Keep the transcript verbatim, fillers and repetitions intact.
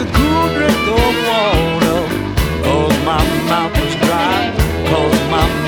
a cool drink of water, 'cause my mouth was dry, 'cause my